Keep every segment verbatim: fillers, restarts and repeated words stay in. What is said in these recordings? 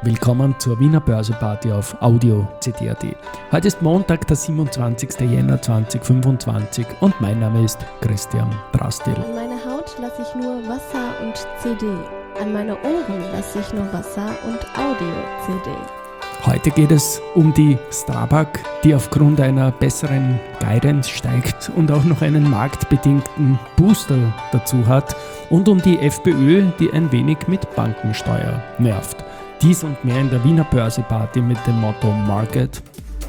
Willkommen zur Wiener Börseparty auf Audio C D punkt A T. Heute ist Montag, der siebenundzwanzigsten Jänner zweitausendfünfundzwanzig und mein Name ist Christian Drastil. An meine Haut lasse ich nur Wasser und C D. An meine Ohren lasse ich nur Wasser und Audio-C D. Heute geht es um die Strabag, die aufgrund einer besseren Guidance steigt und auch noch einen marktbedingten Booster dazu hat, und um die FPÖ, die ein wenig mit Bankensteuer nervt. Dies und mehr in der Wiener Börseparty mit dem Motto Market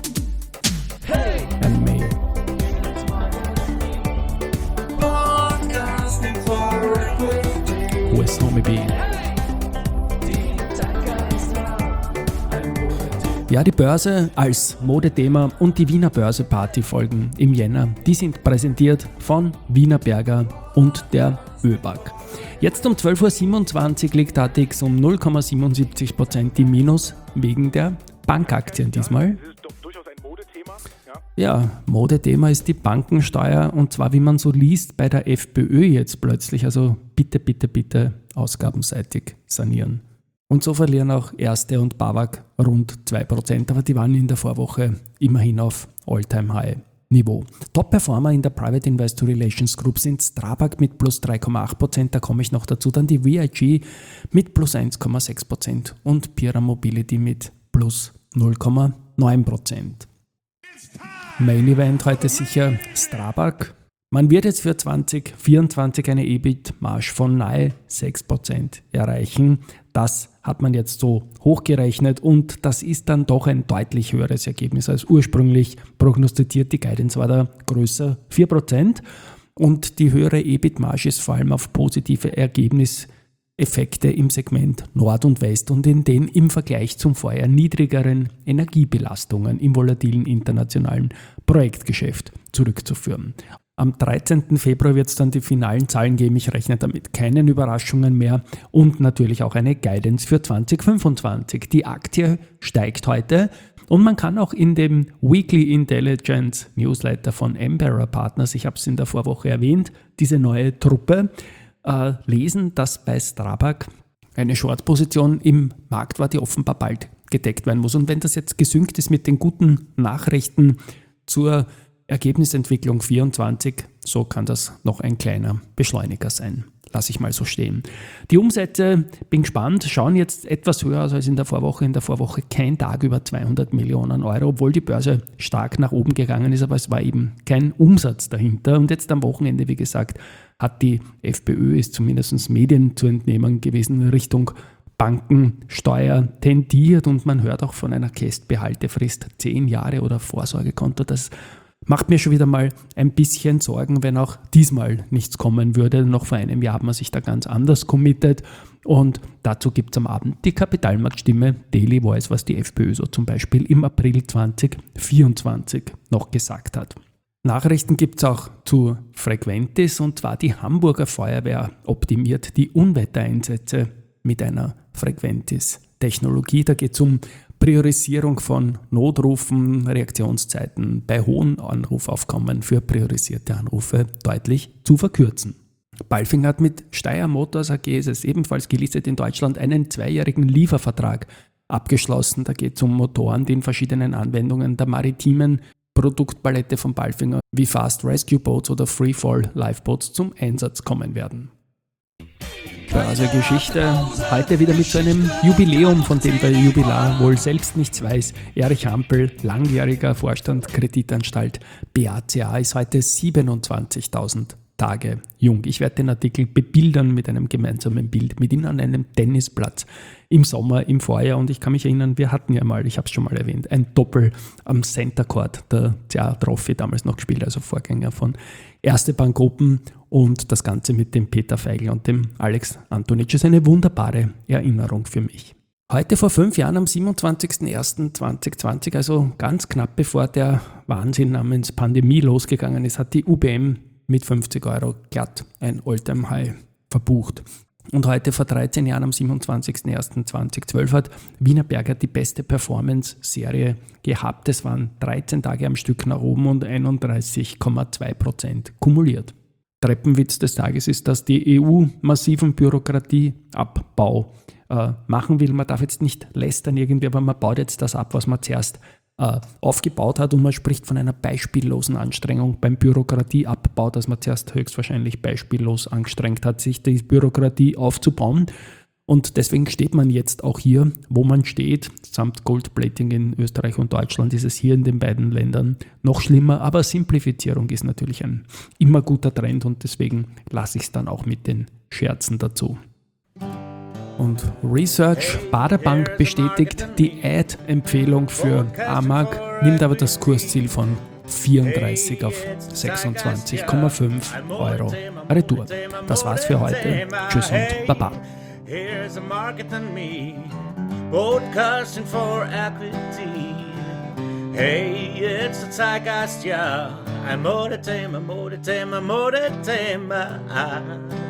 and Me. Wo ist Homie B? Ja, die Börse als Modethema und die Wiener Börseparty-Folgen im Jänner, die sind präsentiert von Wienerberger und der ÖBAG. Jetzt um zwölf Uhr siebenundzwanzig liegt A T X um null Komma siebenundsiebzig Prozent im Minus wegen der Bankaktien diesmal. Das ist doch durchaus ein Modethema. Ja. ja, Modethema ist die Bankensteuer, und zwar, wie man so liest, bei der FPÖ jetzt plötzlich. Also bitte, bitte, bitte ausgabenseitig sanieren. Und so verlieren auch Erste und BAWAG rund zwei Prozent, aber die waren in der Vorwoche immerhin auf All-Time-High-Niveau. Top-Performer in der Private Investor Relations Group sind Strabag mit plus drei Komma acht Prozent, da komme ich noch dazu, dann die V I G mit plus eins Komma sechs Prozent und Pira Mobility mit plus null Komma neun Prozent. Main Event heute sicher Strabag. Man wird jetzt für zwanzig vierundzwanzig eine E B I T-Marge von nahe sechs Prozent erreichen. Das hat man jetzt so hochgerechnet, und das ist dann doch ein deutlich höheres Ergebnis als ursprünglich prognostiziert. Die Guidance war da größer, vier Prozent, und die höhere E B I T-Marge ist vor allem auf positive Ergebniseffekte im Segment Nord und West und in den im Vergleich zum Vorjahr niedrigeren Energiebelastungen im volatilen internationalen Projektgeschäft zurückzuführen. Am dreizehnten Februar wird es dann die finalen Zahlen geben. Ich rechne damit keinen Überraschungen mehr, und natürlich auch eine Guidance für zwanzig fünfundzwanzig. Die Aktie steigt heute, und man kann auch in dem Weekly Intelligence Newsletter von Embera Partners, ich habe es in der Vorwoche erwähnt, diese neue Truppe, äh, lesen, dass bei Strabag eine Short-Position im Markt war, die offenbar bald gedeckt werden muss. Und wenn das jetzt gesynkt ist mit den guten Nachrichten zur Ergebnisentwicklung vierundzwanzig, so kann das noch ein kleiner Beschleuniger sein. Lasse ich mal so stehen. Die Umsätze, bin gespannt, schauen jetzt etwas höher aus als in der Vorwoche. In der Vorwoche kein Tag über zweihundert Millionen Euro, obwohl die Börse stark nach oben gegangen ist, aber es war eben kein Umsatz dahinter. Und jetzt am Wochenende, wie gesagt, hat die FPÖ, ist zumindest Medien zu entnehmen gewesen, Richtung Bankensteuer tendiert, und man hört auch von einer Kästbehaltefrist zehn Jahre oder Vorsorgekonto. Das macht mir schon wieder mal ein bisschen Sorgen, wenn auch diesmal nichts kommen würde. Noch vor einem Jahr hat man sich da ganz anders committed, und dazu gibt es am Abend die Kapitalmarktstimme Daily Voice, was die FPÖ so zum Beispiel im April zwanzig vierundzwanzig noch gesagt hat. Nachrichten gibt es auch zu Frequentis, und zwar die Hamburger Feuerwehr optimiert die Unwettereinsätze mit einer Frequentis-Technologie. Da geht es um Priorisierung von Notrufen, Reaktionszeiten bei hohen Anrufaufkommen für priorisierte Anrufe deutlich zu verkürzen. Balfing hat mit Steyr Motors A G, es ist ebenfalls gelistet in Deutschland, einen zweijährigen Liefervertrag abgeschlossen. Da geht es um Motoren, die in verschiedenen Anwendungen der maritimen Produktpalette von Balfinger wie Fast Rescue Boats oder Freefall Lifeboats zum Einsatz kommen werden. Börsegeschichte, heute wieder mit so einem Jubiläum, von dem der Jubilar wohl selbst nichts weiß. Erich Hampel, langjähriger Vorstand Kreditanstalt B A C A, ist heute siebenundzwanzigtausend Tage jung. Ich werde den Artikel bebildern mit einem gemeinsamen Bild mit Ihnen an einem Tennisplatz im Sommer, im Vorjahr, und ich kann mich erinnern, wir hatten ja mal, ich habe es schon mal erwähnt, ein Doppel am Center Court, der C A Trophy damals noch gespielt, also Vorgänger von Erste Bank Open, und das Ganze mit dem Peter Feigl und dem Alex Antonitsch ist eine wunderbare Erinnerung für mich. Heute vor fünf Jahren, am siebenundzwanzigsten ersten zweitausendzwanzig, also ganz knapp bevor der Wahnsinn namens Pandemie losgegangen ist, hat die U B M mit fünfzig Euro glatt ein All-Time-High verbucht. Und heute vor dreizehn Jahren, am siebenundzwanzigsten ersten zweitausendzwölf, hat Wienerberger die beste Performance-Serie gehabt. Es waren dreizehn Tage am Stück nach oben und einunddreißig Komma zwei Prozent kumuliert. Treppenwitz des Tages ist, dass die E U massiven Bürokratieabbau äh, machen will. Man darf jetzt nicht lästern irgendwie, aber man baut jetzt das ab, was man zuerst äh, aufgebaut hat, und man spricht von einer beispiellosen Anstrengung beim Bürokratieabbau, dass man zuerst höchstwahrscheinlich beispiellos angestrengt hat, sich die Bürokratie aufzubauen. Und deswegen steht man jetzt auch hier, wo man steht. Samt Goldplating in Österreich und Deutschland ist es hier in den beiden Ländern noch schlimmer. Aber Simplifizierung ist natürlich ein immer guter Trend, und deswegen lasse ich es dann auch mit den Scherzen dazu. Und Research Baderbank bestätigt die Ad-Empfehlung für Amag, nimmt aber das Kursziel von vierunddreißig auf sechsundzwanzig Komma fünf Euro retour. Das war's für heute. Tschüss und Baba. Here's a market than me, podcasting for equity. Hey, it's a Zeitgeist, ja. Ein Modethema, Modethema, Modethema.